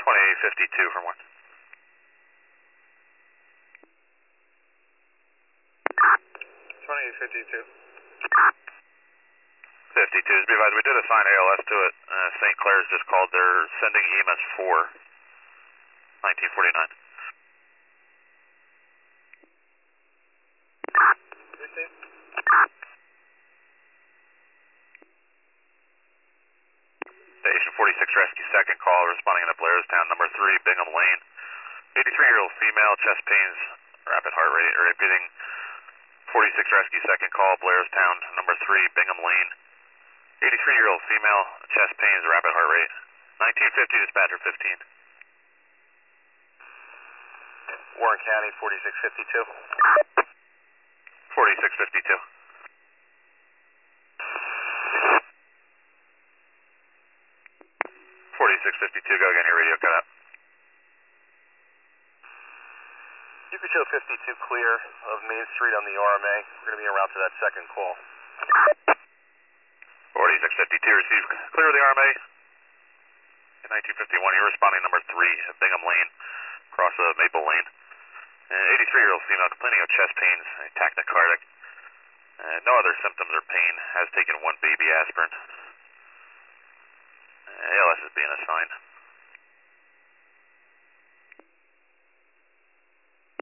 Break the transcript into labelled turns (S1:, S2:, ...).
S1: 2852 from 1.
S2: 2852.
S1: 52. Be advised, we did assign ALS to it. St. Clair's just called. They're sending EMS 4, 1949. Station 46 rescue, second call, responding to Blairstown, number 3, Bingham Lane. 83-year-old female, chest pains, rapid heart rate, repeating 46 rescue, second call, Blairstown, number 3, Bingham Lane. 83-year-old female, chest pains, rapid heart rate. 1950, dispatcher 15.
S2: Warren County, 4652.
S1: 4652. 4652, go again, your radio cut out.
S2: You could show 52 clear of Main Street on the RMA. We're going to be en route to that second call.
S1: 4652, received clear of the RMA. In 1951, you're responding number 3, Bingham Lane, across Maple Lane. 83-year-old female complaining of chest pains, tachycardic. No other symptoms or pain, has taken 1 baby aspirin. ALS is being assigned.